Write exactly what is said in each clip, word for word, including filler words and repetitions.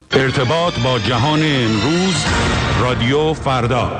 ارتباط با جهان امروز، رادیو فردا.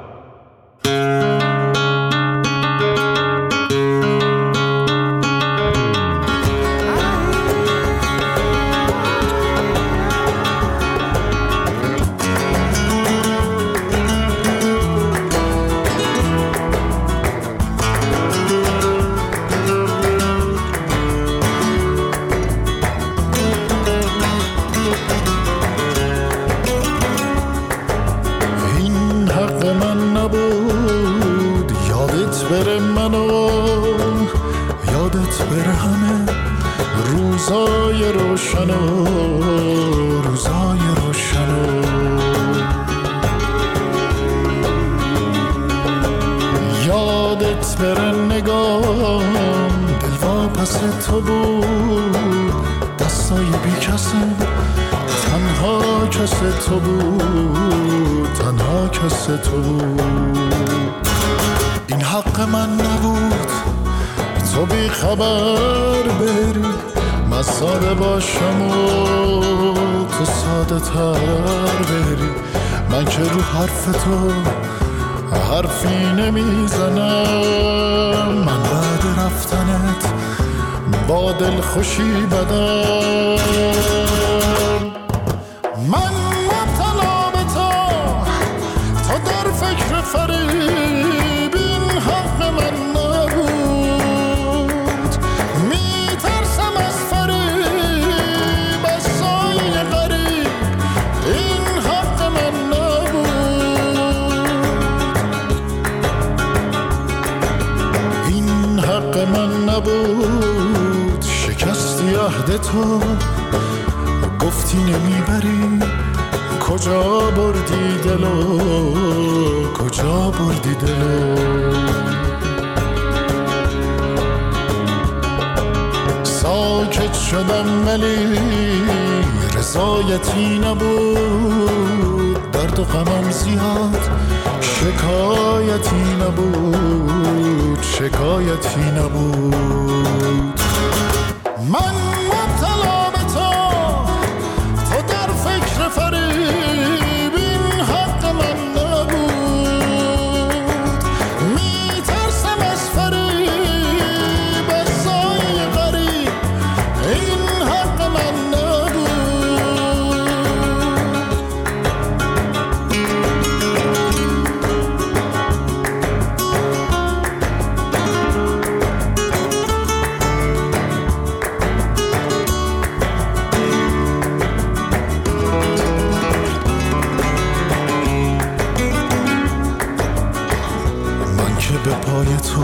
تو بود دستای بی کسی، تنها کس تو بود، تنها کس تو بود. این حق من نبود تو بی خبر بری، من ساده باشم و تو ساده تر بری. من که رو حرف تو حرفی نمیزنم، من بعد رفتنت با دل خوشی بدم. من مبتلا به تو، تو در فکر فریب، این حق من نبود. میترسم از فریب، از سایه غریب، این حق من نبود. این حق من نبود. شکستی عهد تو، گفتی نمیبری، کجا بردی دلو، کجا بردی دلو. ساکت شدم ولی رضایتی نبود، درد و غمم زیاد شکایتی نبود، شکایتی نبود. من مبتلا به تو، تو در فکر فریب، این حق من نبود. میترسم از فریب، از سایه غریب، این حق من به پای تو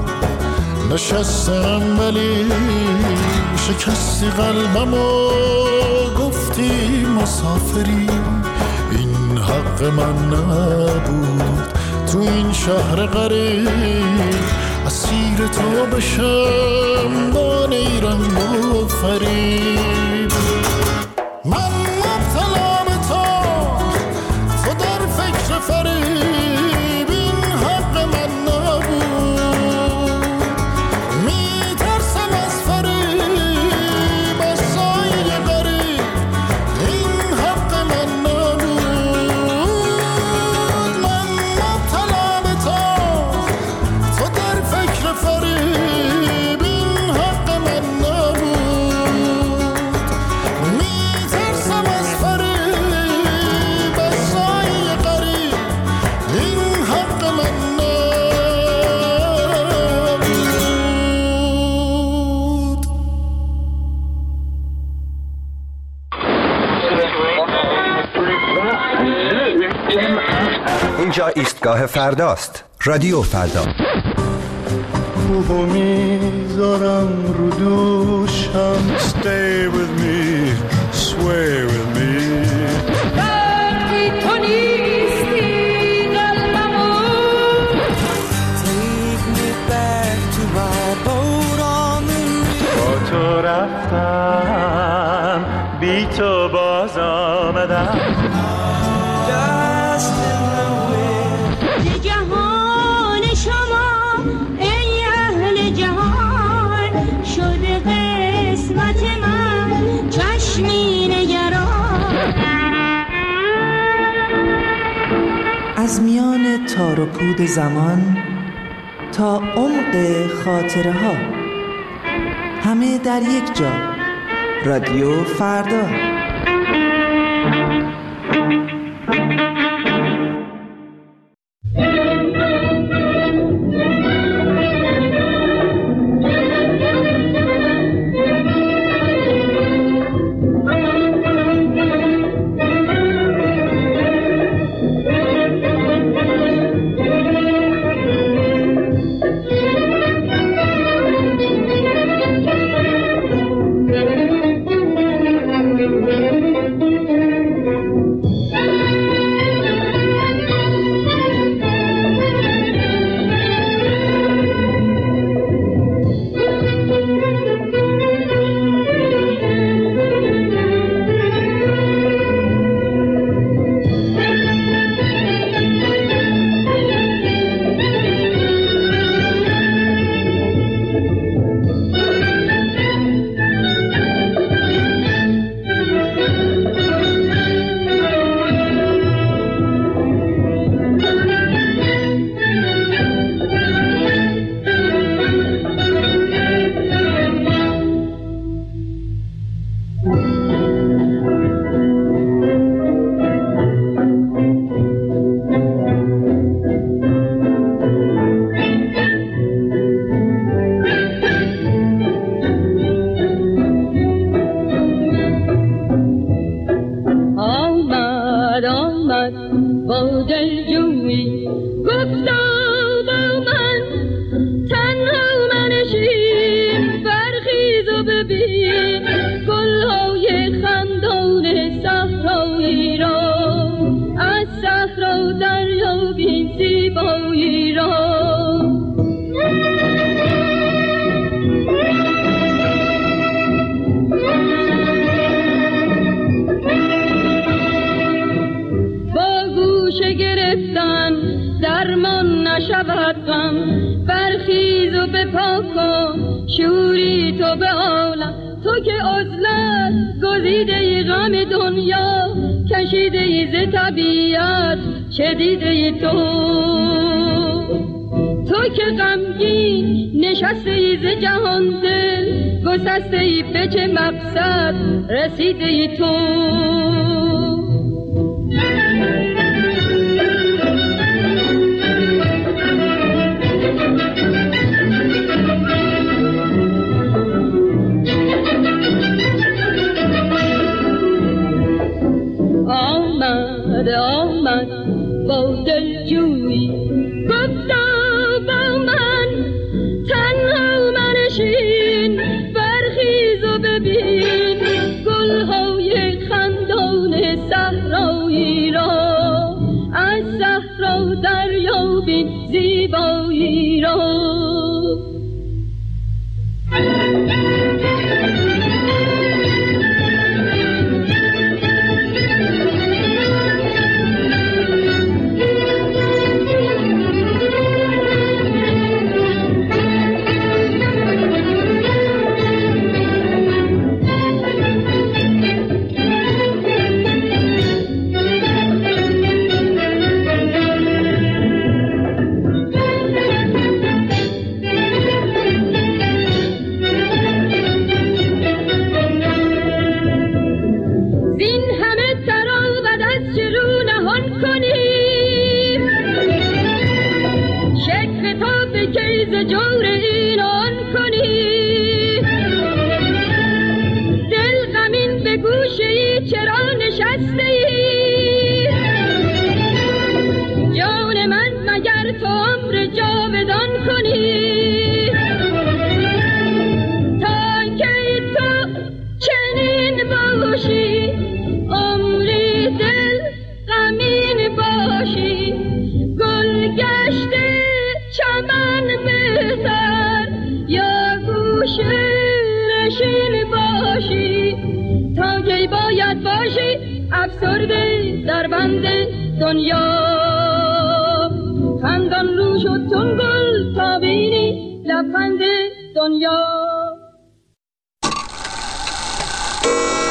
نشستم ولی شکستی قلبم و گفتی مسافری. این حق من نبود تو این شهر غریب، اسیر تو بشم با نیرنگ و فریب. من مبتلا به تو، تو در فکر فریب، این حق من اینجا ایستگاه فرداست. رادیو فردا. خوبو میذارم رو دوشم. Stay with me, sway with me. وقتی تو نیستی قلبمو Take me back to my boat on the river. با تو رفتم، بی تو باز آمدم. قسمت من چشمی نگران از میان تار و پود زمان تا عمق خاطره ها، همه در یک جا. رادیو فردا.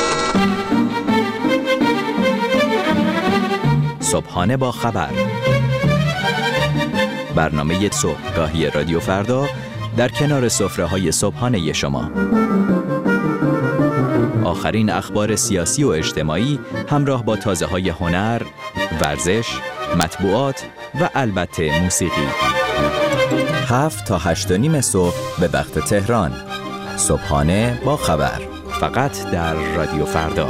صبحانه با خبر. برنامه صبحگاهی رادیو فردا در کنار سفره‌های صبحانه شما. آخرین اخبار سیاسی و اجتماعی همراه با تازه‌های هنر، ورزش، مطبوعات و البته موسیقی. هفت تا هشت و نیم صبح به وقت تهران. صبحانه با خبر. فقط در رادیو فردا.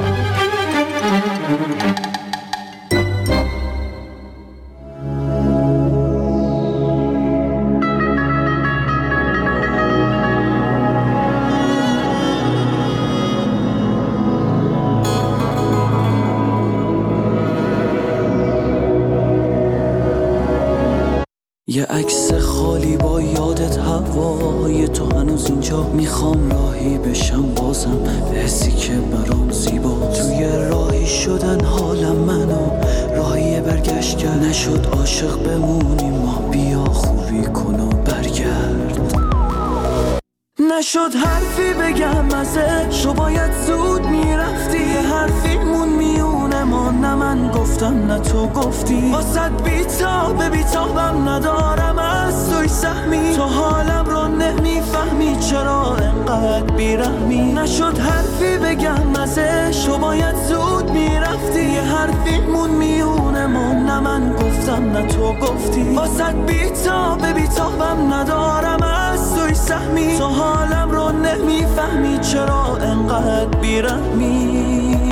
یه عکس خالی با یادت هوای تو هنوز اینجا، میخوام راهی بشم بازم حسی که برام زیبا. توی راهی شدن حالم منو راهی برگشت کرد، نشد عاشق بمونیم ما، بیا خوبی کن و برگرد. نشد حرفی بگم ازش، تو باید زود میرفتی، یه حرفی مون میونه ما، نه من گفتم نه تو گفتی. واسد بیتاب بیتابم ندارم از توی سهمی، تو حالم رو نمیفهمی چرا انقدر بیرحمی. نشد حرفی بگم ازش، تو باید زود میرفتی، یه حرفی مون میونه ما، نه من گفتم نه تو گفتی. واسد بیتاب بیتابم ندارم از توی سهمی، تو حالم رو نمیفهمی چرا انقدر بیرحمی.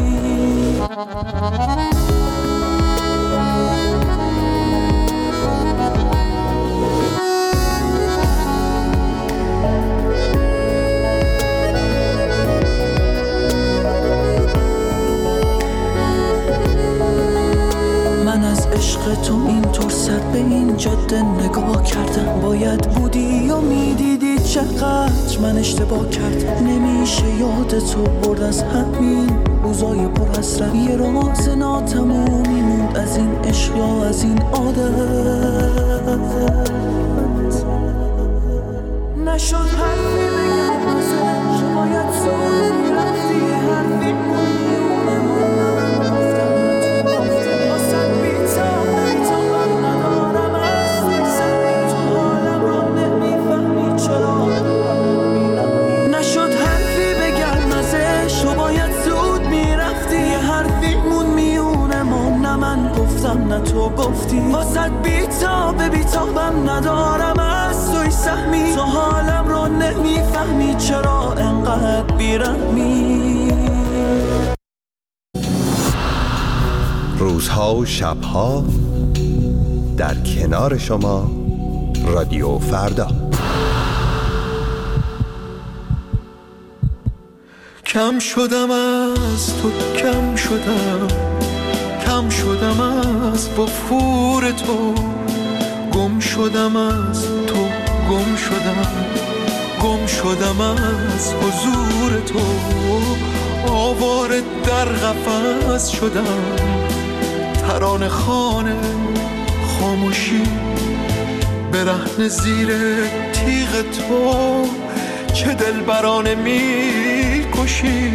من از عشق تو اینطور سر به این جاده نگاه کردم، باید بودی و میدیدی چقدر من اشتباه کردم. نمیشه یاد تو برد از همین روزای پر حسرت، یه راز ناتمومی موند از این عشق یا از این عادت. نشد حرفی بگم ازش، باید زود میرفتی، یه حرفی میونه من گفتم تو گفتی. واسد بیتاب بیتابم ندارم از این سر، تو حالم رو نمیفهمی چرا. نشد حرفی بگم ازش، تو باید زود میرفتی، یه حرفی مون میونه ما، نه من گفتم نه تو گفتی. واسد بیتاب بیتابم ندارم از توی سهمی، تو حالم رو نمیفهمی چرا انقدر بیرحمی. روزها و شبها در کنار شما رادیو فردا. کم شدم از تو، کم شدم، کم شدم از وفور تو، گم شدم از تو، گم شدم، گم شدم از حضور تو. آواره در قفس شدم، ترانه خانه خاموشی، برهنه زیر تیغ تو، چه دلبرانه می کشی.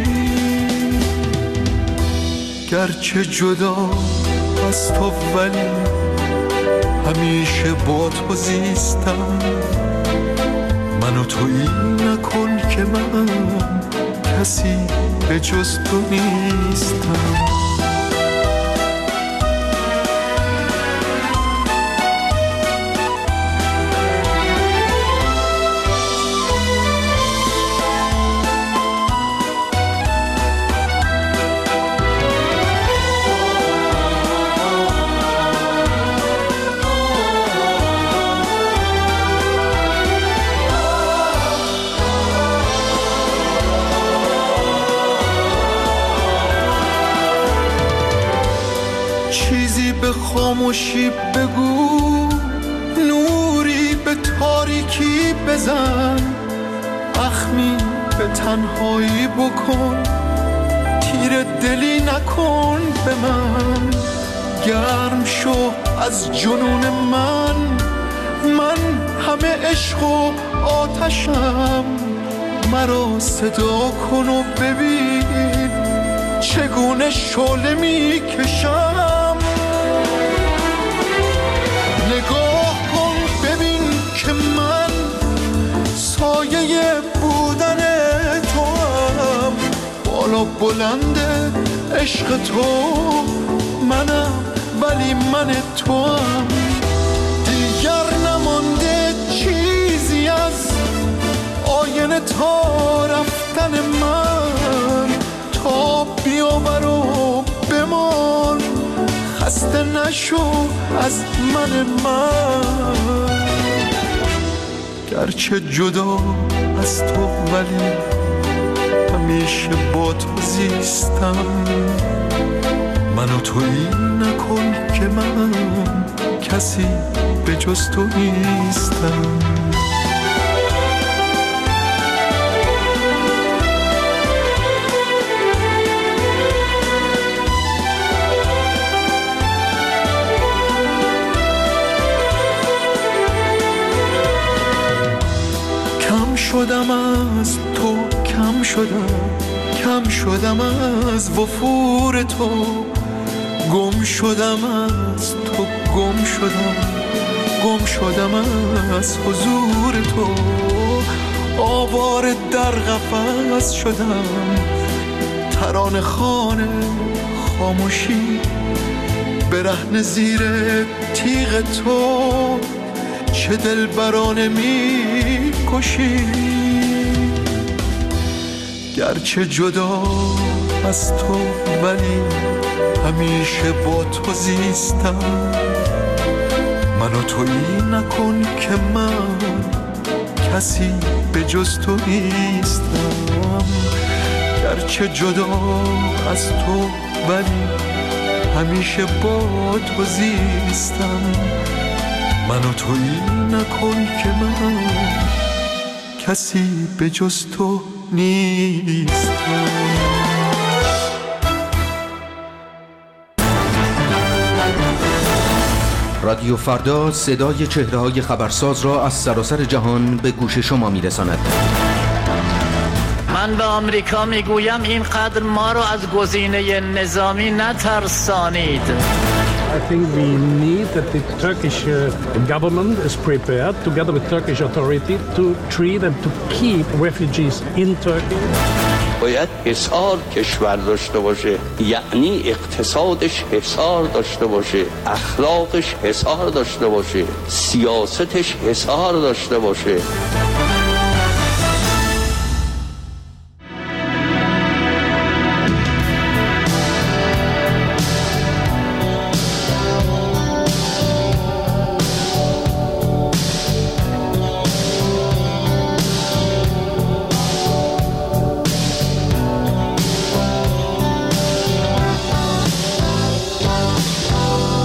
گرچه جدا از تو ولی همیشه با تو زیستم، منو تویی نکن که من کسی به جز تو نیستم. خاموشی بگو، نوری به تاریکی بزن، اخمی به تنهایی بکن، تیر دلی نکن به من. گرم شو از جنون من، من همه عشق و آتشم. مرا صدا کن و ببین چگونه شعله می کشم. نگاه کن بودن تو هم، بالا بلند عشق تو منم، ولی من تو هم. دیگر نمانده چیزی از آینه تا رفتن من، تا بیاور و بمان، خسته نشو از من من. گرچه جدا از تو ولی همیشه با تو زیستم، منو تویی نکن که من کسی به جز تو نیستم. کم شدم از تو، کم شدم، کم شدم از وفور تو، گم شدم از تو، گم شدم، گم شدم از حضور تو. آواره در قفس شدم، ترانه خوان خاموشی، برهنه زیر تیغ تو، چه دلبرانه می کشی. گرچه جدا از تو ولی همیشه با تو زیستم، منو تویی نکن که من کسی به جز تو نیستم. گرچه جدا از تو ولی همیشه با تو زیستم، منو تویی نکن که من کسی به جز تو نیستم. رادیو فردا صدای چهره‌های خبرساز را از سراسر جهان به گوش شما می‌رساند. من به آمریکا میگویم اینقدر ما رو از گزینه نظامی نترسانید. I think we need that the Turkish uh, government is prepared together with Turkish authority to treat and to keep refugees in Turkey. باید حصار کشور داشته باشه، یعنی اقتصادش حصار داشته باشه، اخلاقش حصار داشته باشه، سیاستش حصار داشته باشه.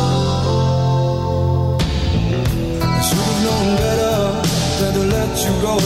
You go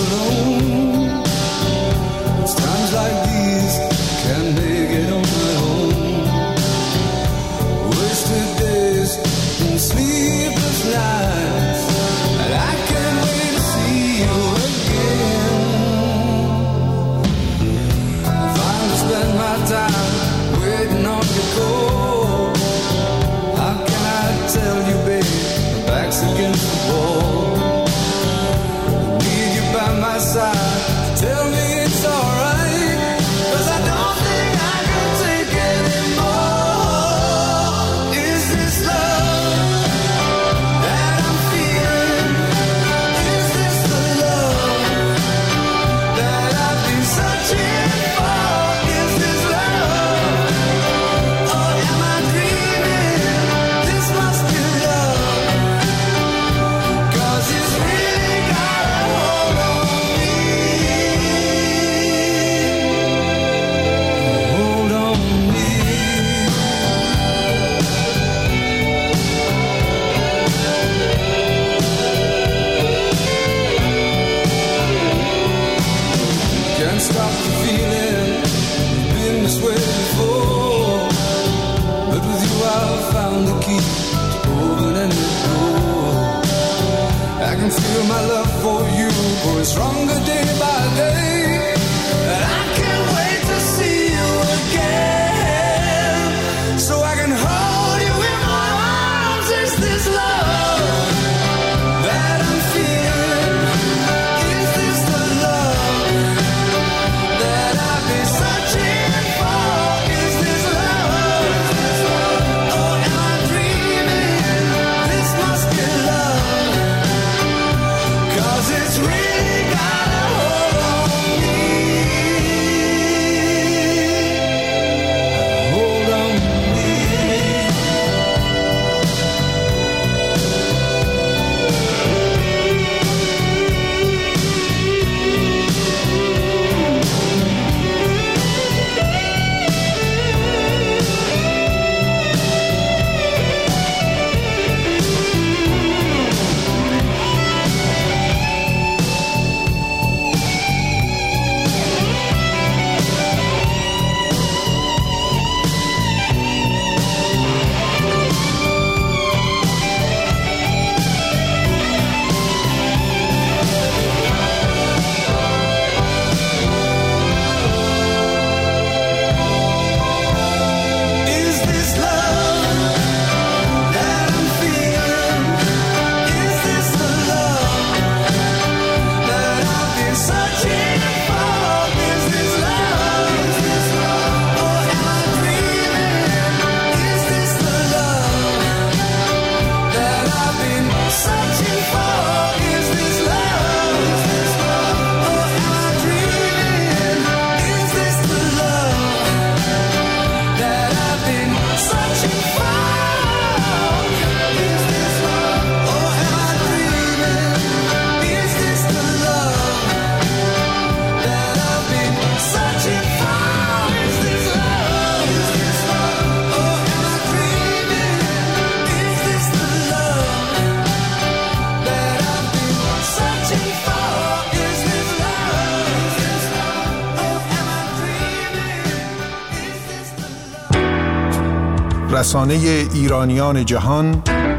رسانه ایرانیان جهان،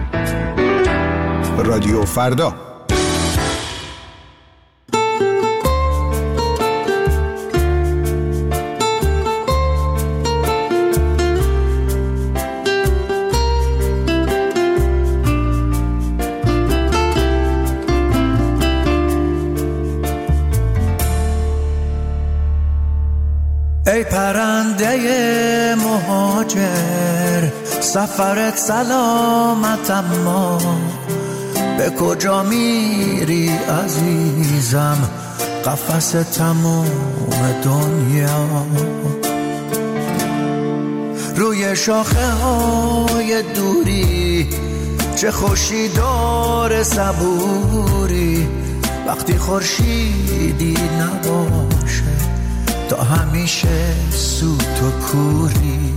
رادیو فردا. ای پرنده مهاجر، سفرت سلامت، اما به کجا میری عزیزم؟ قفس تموم دنیا. روی شاخه های دوری چه خوشی داره صبوری، وقتی خورشیدی نباشه تا همیشه سوت و کوری.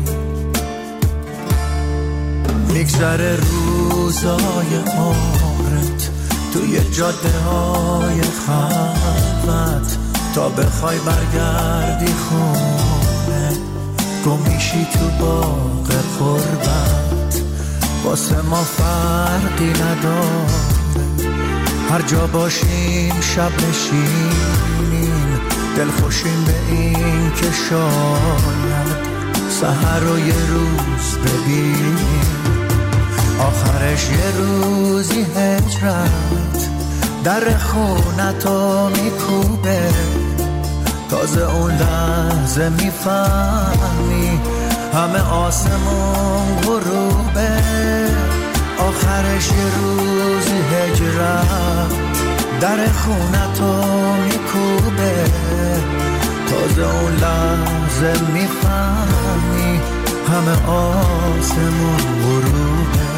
میگذره روزای عمرت توی جاده های خلوت، تا بخوای برگردی خونه گم میشی تو باغ قربت. واسه ما فرقی نداره هر جا باشیم، شب نشینیم دل خوشیم به این که شاید سحر رو یه روز ببینیم. آخرش یه روزی هجرت در خونتو میکوبه، تازه اون لحظه میفهمی همه آسمون غروبه. آخرش یه روزی هجرت در خونتو میکوبه، تازه اون لحظه میفهمی همه آسمون غروبه.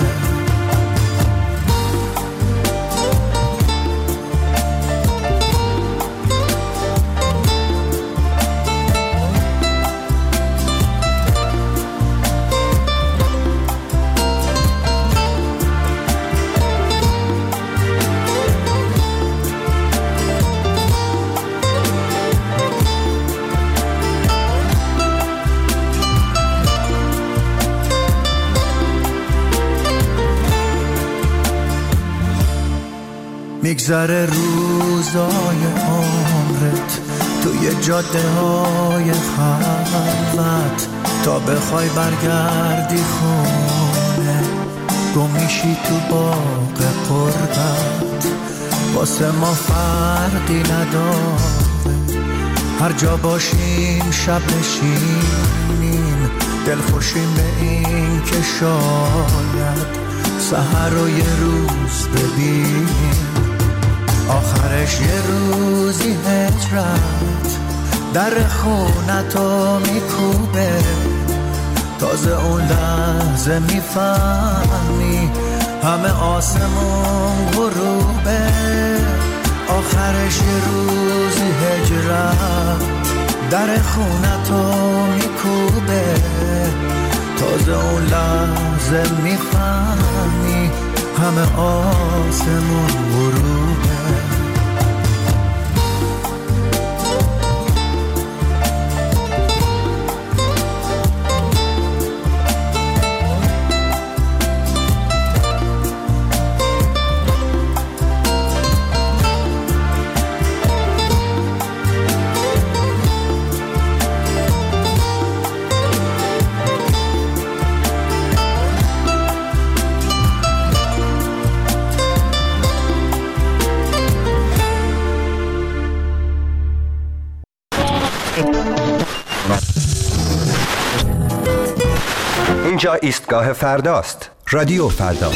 میگذره روزای عمرت توی جاده های خلوت، تا بخوای برگردی خونه گم میشی تو باغ قربت. واسه ما فرقی نداره هر جا باشیم، شب نشینیم دل خوشیم به این که شاید سحر رو یه روز ببینیم. آخرش یه روزی هجرت در خونتو میکوبه، تازه اون لحظه میفهمی همه آسمون غروبه. آخرش یه روزی هجرت در خونتو میکوبه، تازه اون لحظه میفهمی همه آسمون غروبه. اینجا ایستگاه فرداست. رادیو فردا.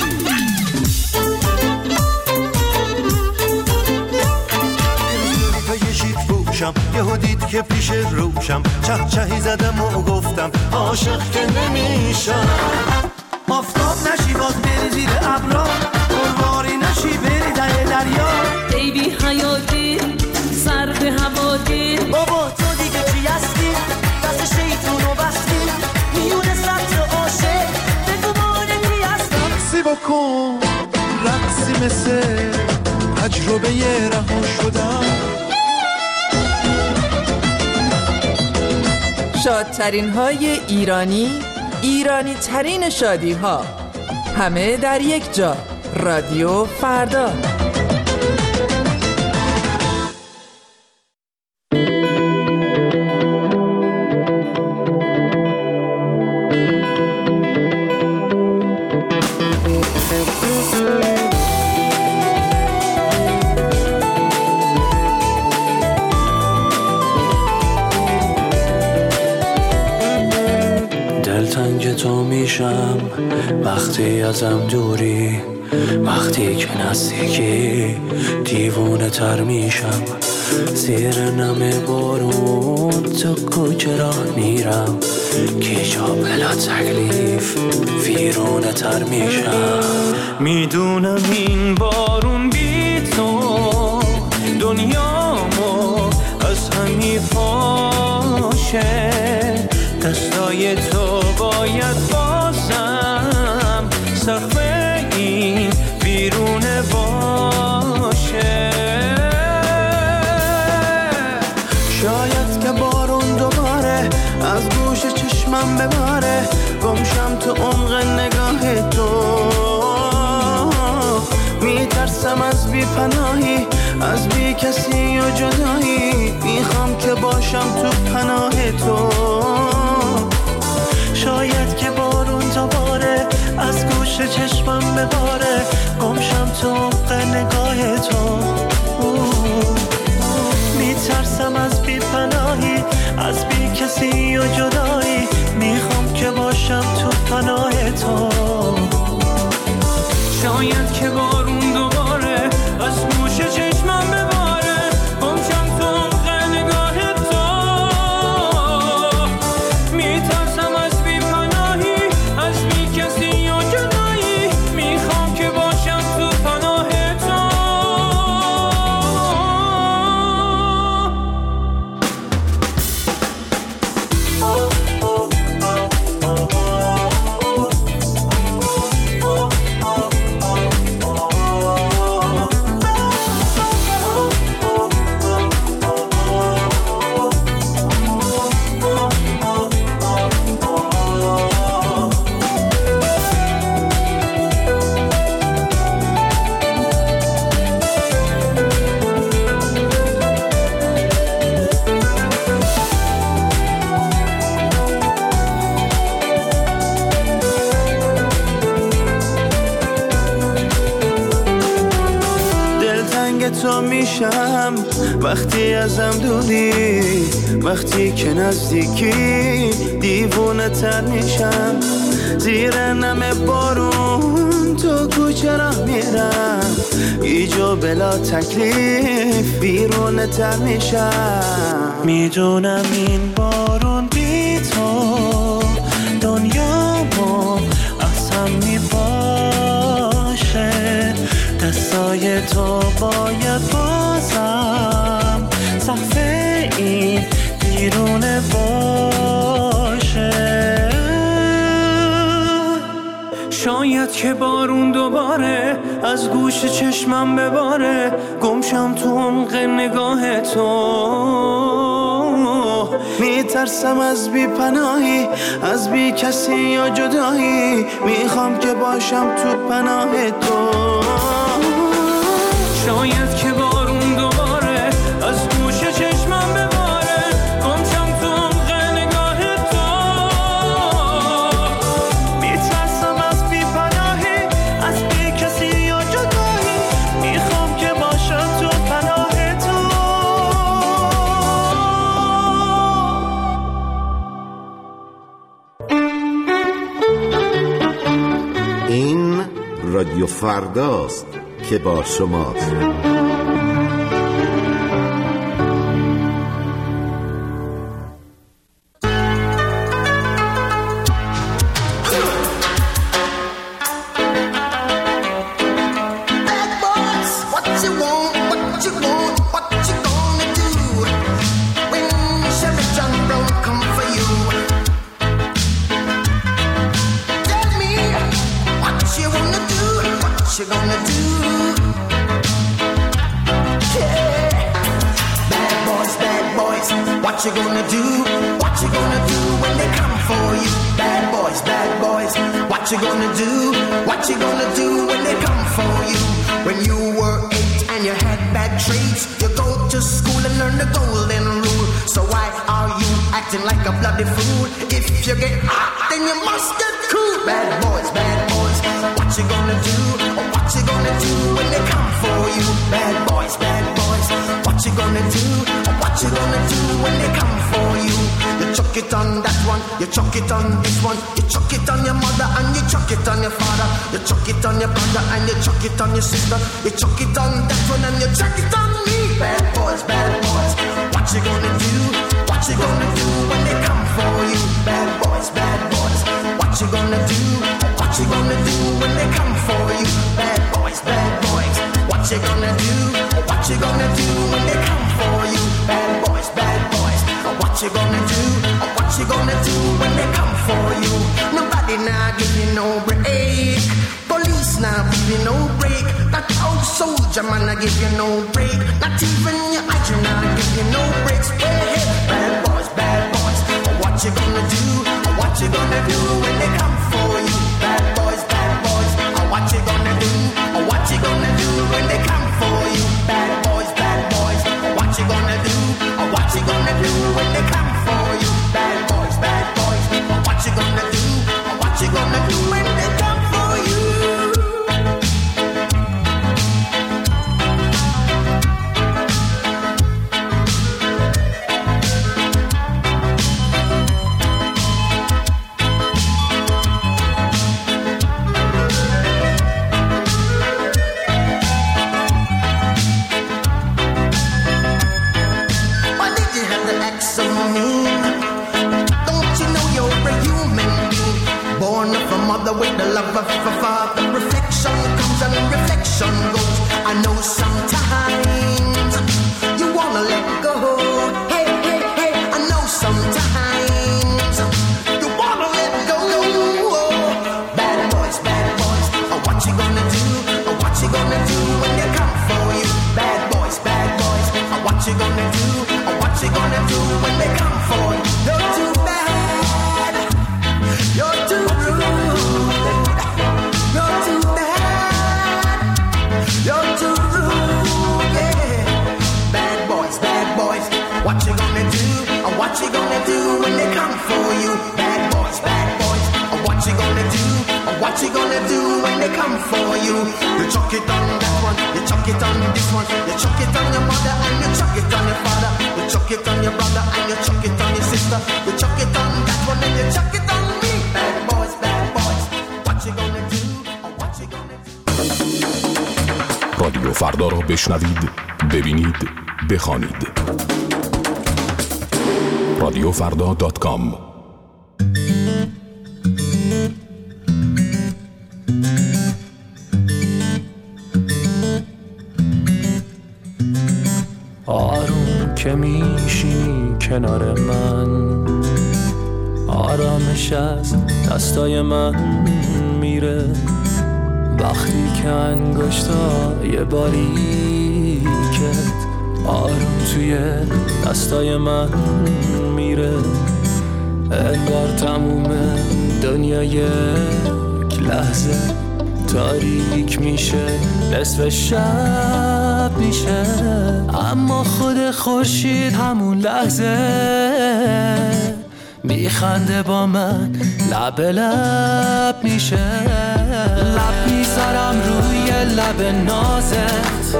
یهو دید که پیش روشم، چه چهی زدم و گفتم عاشق که نمیشم. آفتاب نشی باز بری زیر ابرا، قرواری نشی بری در دریا. ای بی حیاتی سرد هوادی، بابا تو دیگه چی هستی؟ دست شیطونو بستی میونه سطر عاشق، بگو مانه کی هستم. سی بکن رقصی مثل تجربه رها شدم. شادترین های ایرانی ایرانی ترین شادی ها، همه در یک جا. رادیو فردا. دلتنگ تو میشم وقتی ازم دوری، وقتی که نزدیکی دیوونه تر میشم. زیر نم بارون تو کوچه راه میرم، که جا بلا تکلیف ویرونه تر میشم. میدونم این بارون بی تو دنیامو از هم میپاشه، دستای تو باید بازم سقف این بیرونه باشه. شاید که بارون دوباره از گوش چشمم بباره، گمشم تو عمق نگاه تو. میترسم از بی پناهی، از بی کسی و جدایی، میخوام که باشم تو پناه تو. شاید که بارون دوباره از گوش چشمم بباره، گمشم تو عمق نگاه تو. میترسم از بی پناهی، از بی کسی و جدایی، میخوام که باشم تو پناه تو. شاید که بارون دوباره از گوش چشمم بباره، گمشم تو عمق نگاه تو. میترسم از بی پناهی، از بی کسی و جدایی، میخوام که باشم تو پناه تو. تو میشم وقتی ازم دوری، وقتی که نزدیکی دیوونه تر میشم. زیر نم بارون تو کوچه راه میرم، ایجا بلا تکلیف بیرونه تر میشم. میدونم این بارون بی تو دنیامو از هم میپاشه، دستای تو باید بازم سقف این بیرونه باشه. شاید که بارون دوباره از گوش چشمم بباره، گمشم تو عمق نگاه تو. میترسم از بی پناهی، از بی کسی یا جدایی، میخوام که باشم تو پناه تو. شاید که بارون دوباره از گوش چشمم بباره، گمشم تو عمق نگاه تو. میترسم از بی پناهی، از بی کسی یا جدایی، میخوام که باشم تو پناه تو. این رادیو فرداست که با شماست. You gonna do? Yeah. Bad boys, bad boys, what you gonna do? What you gonna do when they come for you? Bad boys, bad what you gonna do? What you gonna do when they come for you? When you were eight and you had bad traits, you go to school and learn the golden rule. So why are you acting like a bloody fool? If you get hot, then you must get cool. Bad boys, bad boys, what you gonna do? Or what you gonna do when they come for you? Bad boys, bad boys, what you gonna do? Or what you gonna do when they come for you? You chuck it on that one, you chuck it on this one, you chuck it on your mother and you chuck it on your father, you chuck it on your brother and you chuck it on your sister, you chuck it on that one and you chuck it on me. Bad boys, bad boys, what you gonna do? What you gonna do when they come for you? Bad boys, bad boys, what you gonna do? What you gonna do when they come for you? Bad boys, bad boys, what you gonna do? What you gonna do when they come for you? Bad boys, bad boys, what you gonna do? What you gonna do when they come for you? Nobody now give you no break. Police now give you no break. That old soldier man I give you no break. Not even your hygiene now give you no breaks. Hey, bad boys, bad boys, what you gonna do? What you gonna do when they come for you? Bad boys, bad boys, what you gonna do? What you gonna do when they come for you? Bad boys, bad boys, what you gonna do? What you gonna do when they come for you? Bad boys, bad boys, what you gonna do? What you gonna do when they come for you? With the love of a father, reflection comes and reflection goes. I know sometimes you wanna let go. Hey, hey, hey, I know sometimes you wanna let go. Bad boys, bad boys, what you gonna do? What you gonna do when they come for you? Bad boys, bad boys, what you gonna do? What you gonna do when they come for you? You're too bad, you're too rude. You're too bad, you're too rude, yeah. Bad boys, bad boys, what you gonna do? Or what you gonna do when they come for you? Bad boys, bad boys, or what you gonna do? Or what you gonna do when they come for you? You chuck it on that one, you chuck it on this one, you chuck it on your mother and you chuck it on your father, you chuck it on your brother and you chuck it on your sister, you chuck it on that one and you chuck it on me. Bad boys, bad boys, what you gonna do? رادیو فردا را بشنوید، ببینید، بخوانید. رادیو فردا دات کام. آروم که میشینی کنار من، آرامش از دستای من میره. وقتی که انگشتای باریکت آروم توی دستای من میره، انگار تموم دنیا یک لحظه تاریک میشه، نصف شب میشه، اما خود خورشید همون لحظه میخنده با من، لب لب میشه. لب میذارم روی لب نازت،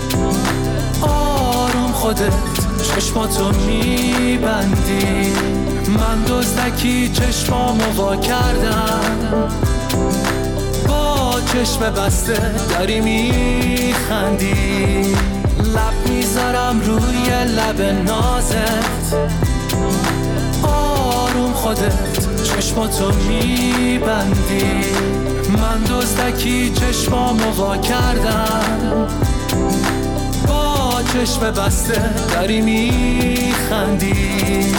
آروم خودت چشماتو میبندی، من دزدکی چشمامو وا کردم، با چشم بسته داری میخندی. لب میذارم روی لب نازت، آروم خودت چشماتو میبندی، من دزدکی چشمامو وا کردم، با چشم بسته داری میخندی.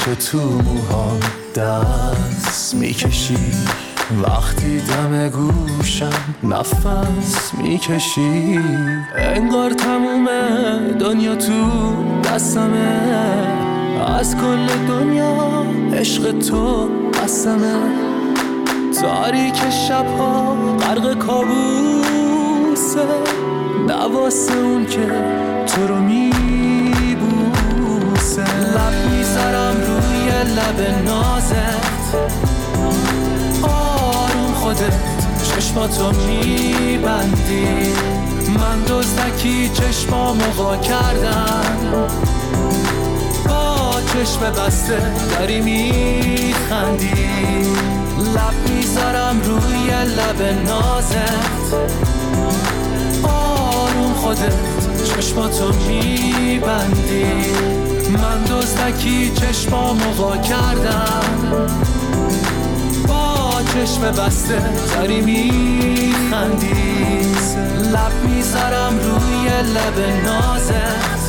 که تو موها دست میکشی، وقتی دم گوشم نفس میکشی، انگار تموم دنیا تو دستمه، از کل دنیا عشق تو قسمه، تاریک شبها غرق کابوسه، نواسه اون که تو رو میبوسه، لب میذارم روی لب نازت، آروم خودت چشماتو میبندی، من دزدکی چشمامو وا کردم، با چشم بسته داری میخندی، لب میذارم روی لب نازت، آروم خودت چشماتو میبندی، من دزدکی چشمامو وا کردم، با چشم بسته داری میخندی، لب میذارم روی لب نازت،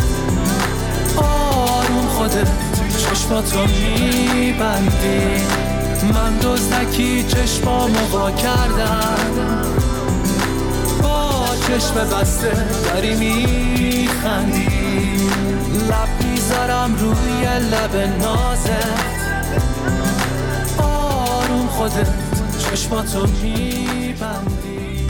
آروم خودت چشماتو میبندی، من دزدکی چشمامو وا کردم، با چشم بسته داری میخندی، لب میذارم روی لب نازت، آروم خودت چشماتو میبندی.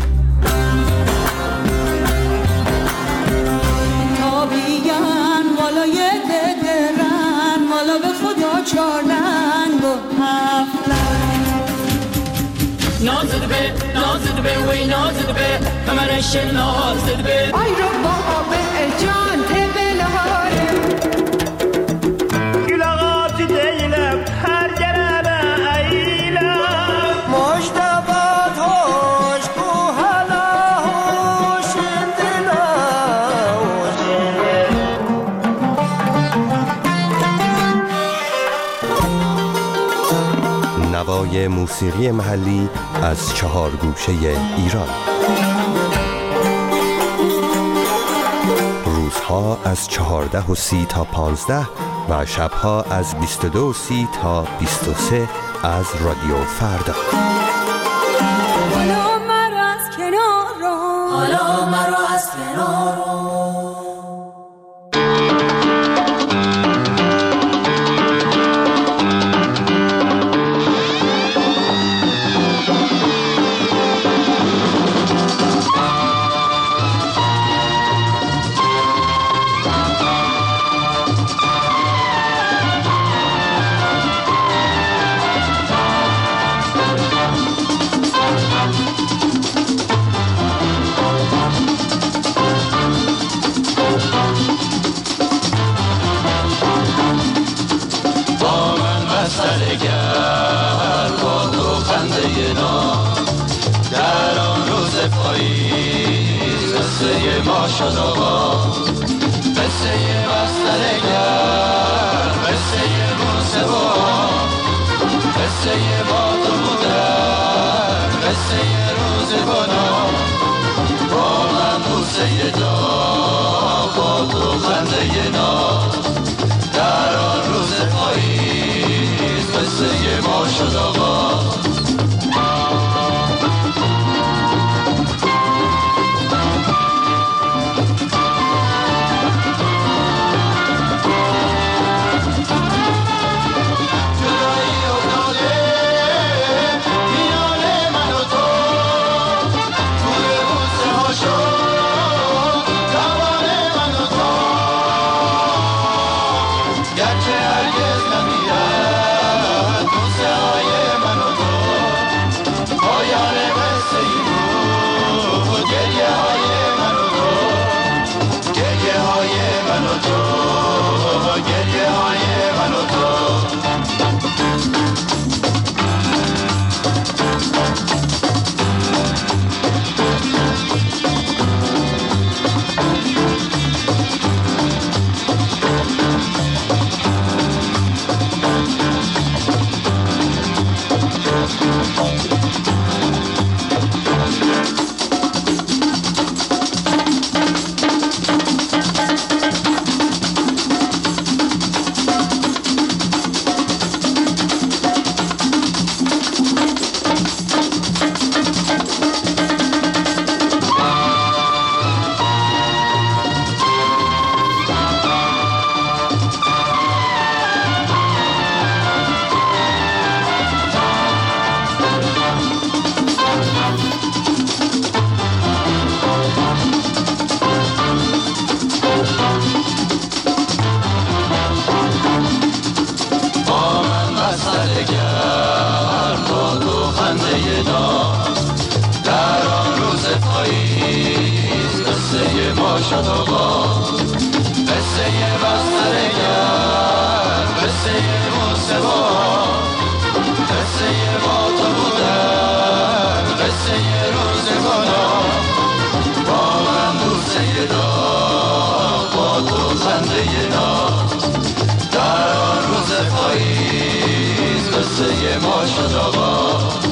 تابیان والای درن، والا به خدا چارلنگ و هفلنگ، نازد به نازد به وی نازد به کمرش نازد به آی رو بابا به جان تبلهاره گلاغات دیلم هر گرانه ایلم مجتبات هوش کو هلا هوش دلا نوای موسیقی محلی از چهار گوشه ایران. روزها از چهارده و سی تا پانزده و شبها از بیست و دو و سی تا بیست و سه از رادیو فردا. حالا مرا از کنار رو، حالا مرا از کنار رو. قصه ما شد آقا، قصه بسترگر، قصه موسیقی، قصه باد و بودن، قصه روزگاران، با من بوسه داغ با تو خنده ناز، در آن روز پاییز قصه ما شد آقا. گرچه هرگز نمیاد بوسه های قصه موسوا قصه با تو بودن قصه روزگانا با من بوسه داغ با تو خنده ناز در آن روز پاییز قصه ما شد آغاز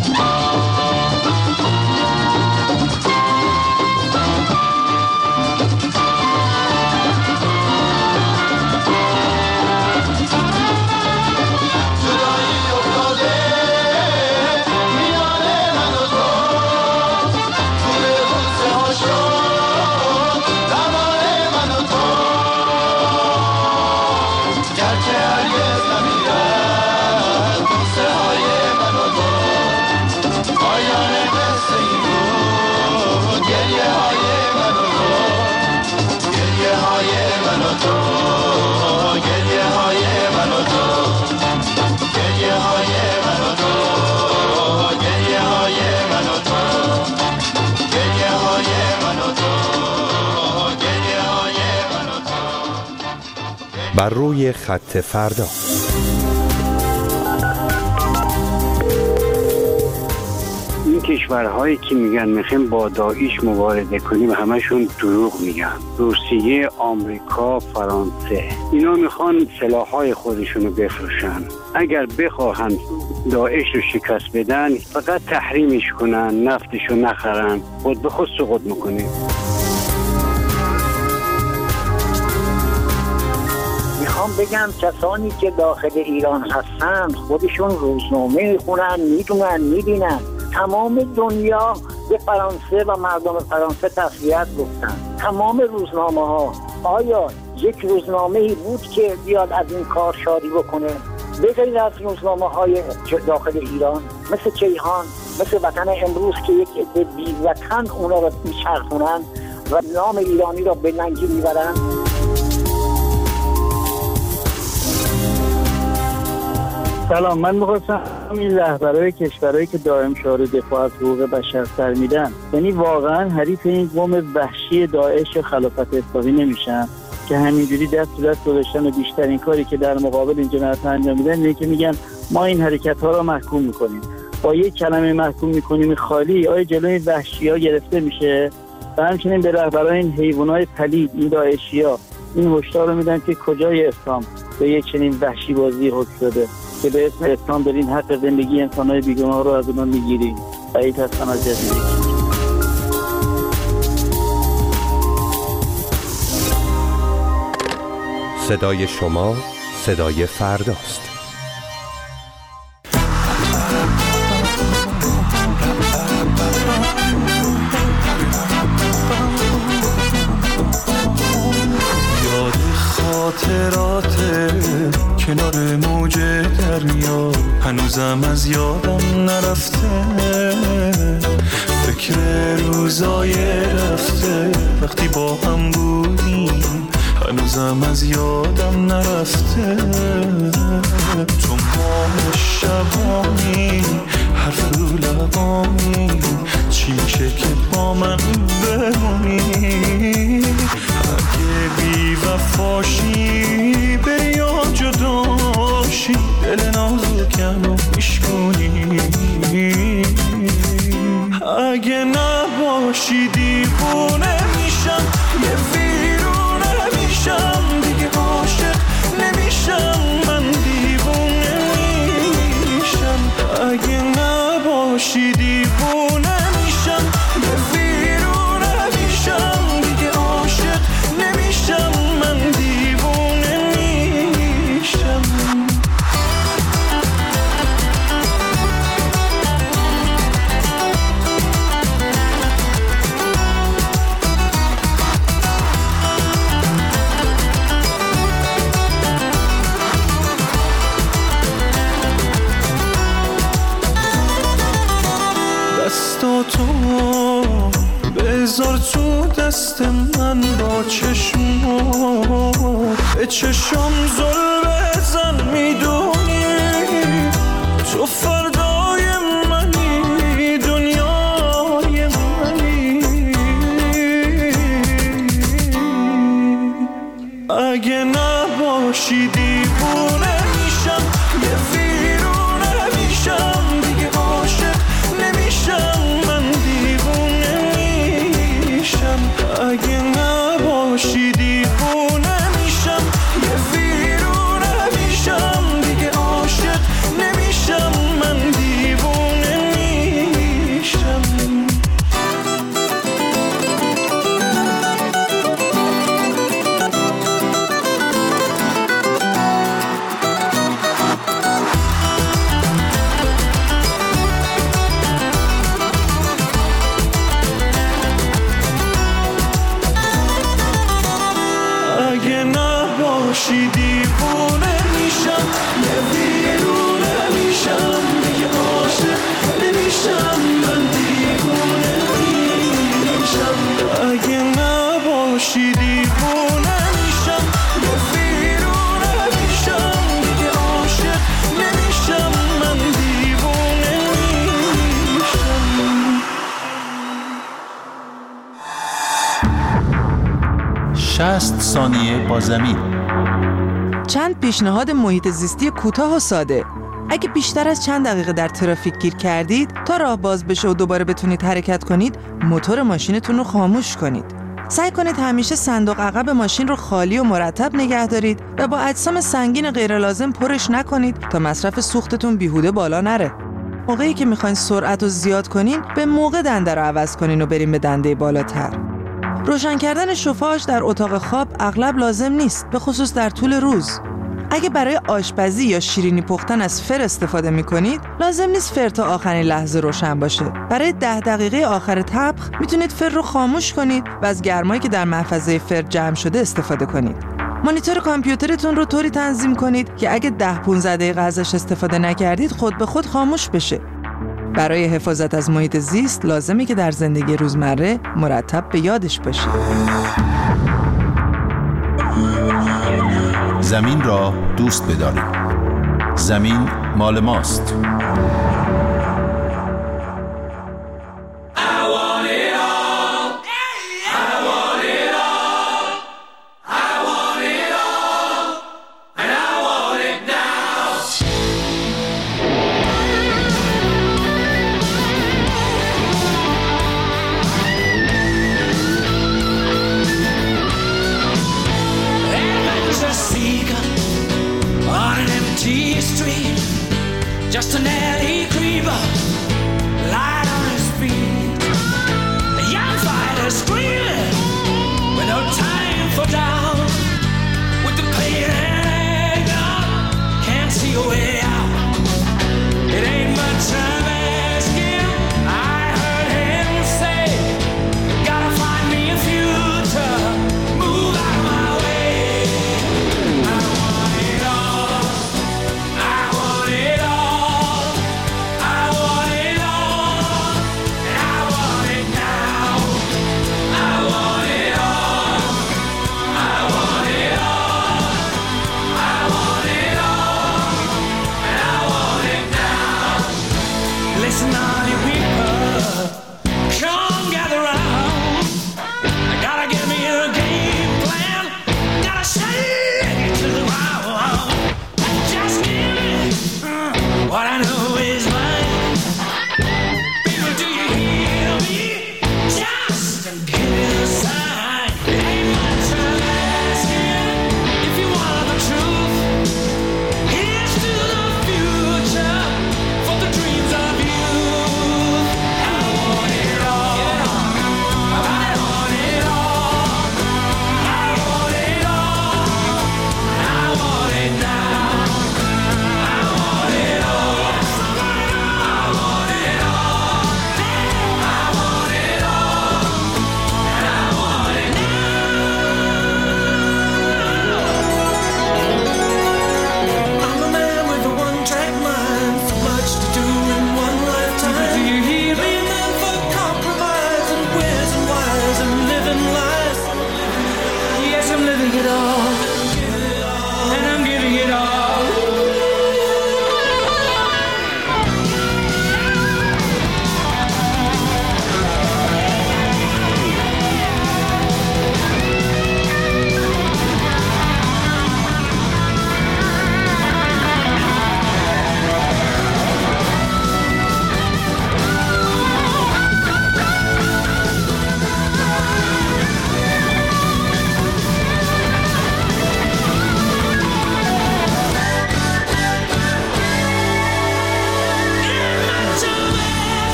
بر روی خط فردا. این کشورهایی که میگن میخوایم با داعش مبارزه کنیم همشون دروغ میگن. روسیه، آمریکا، فرانسه اینا میخوان سلاحهای خودشونو بفروشن. اگر بخواهن داعش رو شکست بدن فقط تحریمش کنن، نفتشو نخرن، خود به خود سقوط میکنه. میخوام بگم کسانی که داخل ایران هستن خودشون روزنامه میخونن، میدونن، میبینن. تمام دنیا به فرانسه و مردم فرانسه تسلیت گفتن. تمام روزنامه ها. آیا یک روزنامه ای بود که بیاد از این کار شادی بکنه؟ به غیر از روزنامه های داخل ایران مثل کیهان، مثل وطن امروز که یک عده بی وطن اونا رو میچرخونن و نام ایرانی را به ننگی میبرن. سلام، من می‌خواستم این رهبرای کشورهایی که دائم شعار دفاع از حقوق بشر سر میدن، یعنی واقعا حریف این قوم وحشی داعش خلافت اسلامی نمیشن که همینجوری دست تو دست گذاشتن و بیشترین کاری که در مقابل این جنایت انجام میدن اینه که میگن ما این حرکت‌ها را محکوم میکنیم. با یک کلمه محکوم میکنیم خالی آیا جلوی وحشی‌ها گرفته میشه؟ و همچنین به رهبرای این حیوانات پلید، این داعشی‌ها این هشدار رو میدن که کجای اسلام به یک چنین وحشی بازی حکم شده که به اسم اسلام دارین حق زندگی انسان‌های بیگناه رو از اونها میگیرین. بعید هستن از جدیدی. صدای شما صدای فرداست. خاطراته کنار موج دریا هنوزم از یادم نرفته، فکر روزای رفته وقتی با هم بودیم هنوزم از یادم نرفته. تو ماه شبانی حرف رو لبانی چی میشه که با من بمونی؟ اگه بی وفاشی بری یا جداشی دل نازکم رو میشکنی، اگه نباشی دیوونه میشم، یه ویرونه میشم، دیگه عاشق نمیشم، من دیوونه میشم. اگه نباشی دیوونه میشم، یه ویرونه میشم، دیگه عاشق نمیشم، من دیوونه میشم. دستاتو بذار تو دست من، با چشمو به چشم زل بزن، میدونی تو فردای منی، دنیای منی. اگه نباشی دیوونه شصت ثانیه با زمین. چند پیشنهاد محیط زیستی کوتاه و ساده. اگه بیشتر از چند دقیقه در ترافیک گیر کردید، تا راه باز بشه و دوباره بتونید حرکت کنید، موتور ماشینتون رو خاموش کنید. سعی کنید همیشه صندوق عقب ماشین رو خالی و مرتب نگه دارید و با اجسام سنگین غیر لازم پرش نکنید تا مصرف سوختتون بیهوده بالا نره. موقعی که میخواین سرعت رو زیاد کنین، به موقع دنده رو عوض کنین و بریم به دنده بالاتر. روشن کردن شوفاژ در اتاق خواب اغلب لازم نیست، به خصوص در طول روز. اگه برای آشپزی یا شیرینی پختن از فر استفاده میکنید، لازم نیست فر تا آخرین لحظه روشن باشه. برای ده دقیقه آخر طبخ میتونید فر رو خاموش کنید و از گرمایی که در محفظه فر جمع شده استفاده کنید. مانیتور کامپیوترتون رو طوری تنظیم کنید که اگه ده پانزده دقیقه ازش استفاده نکردید خود به خود خاموش بشه. برای حفاظت از محیط زیست لازمه که در زندگی روزمره مرتب به یادش باشید. زمین را دوست بدارید. زمین مال ماست. Just an alley creeper, light on his feet. A young fighter screaming with no time for doubt. With the pain hanging up, can't see a way out. It ain't much time asking. I heard him say, gotta find me a future, move out of my way. I want it all, I want it all.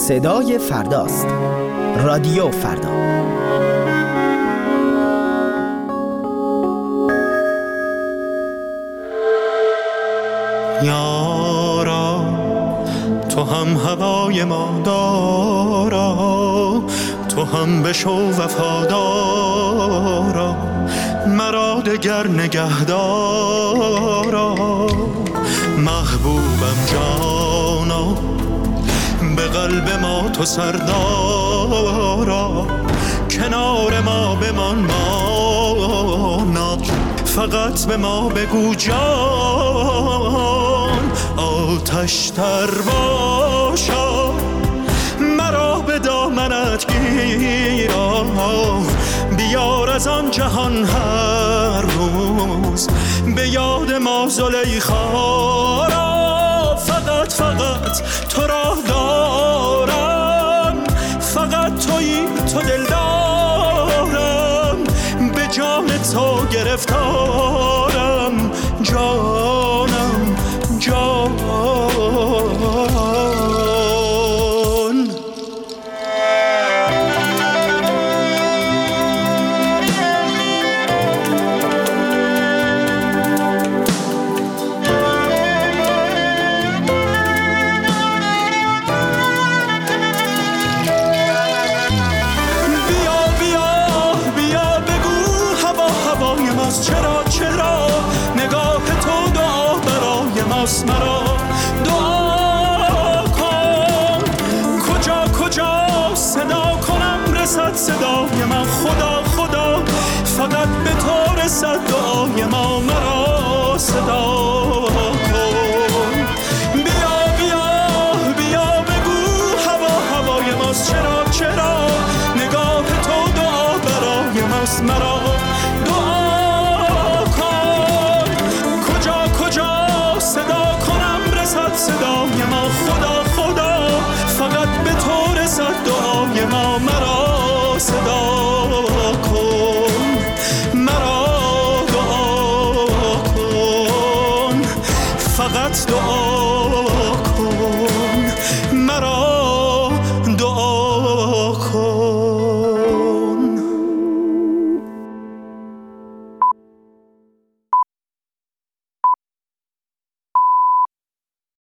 صدای فرداست. رادیو فردا. یارا تو هم هوای ما دارا، تو هم بشو وفادارا، مرا دگر نگهدارا. محبوبم جانا، به قلب ما تو سردارا، کنار ما بمان مانا، فقط به ما بگو جان. آتش تر باشا، مرا به دامنت گیرا، بیار از آن جهان هر روز به یاد ما زلیخا را. فقط فقط تو را دارم، فقط تویی تو دل دارم، به جان تو گرفتارم، جانم جان. مرا دعا کن، کجا کجا صدا کنم رسد صدای من. خدا خدا فقط به تو رسد دعای ما، مرا صدا کن. بیا بیا بیا بگو هوا هوای ماست، چرا چرا نگاه تو دعا برای ماست. مرا صدای ما خدا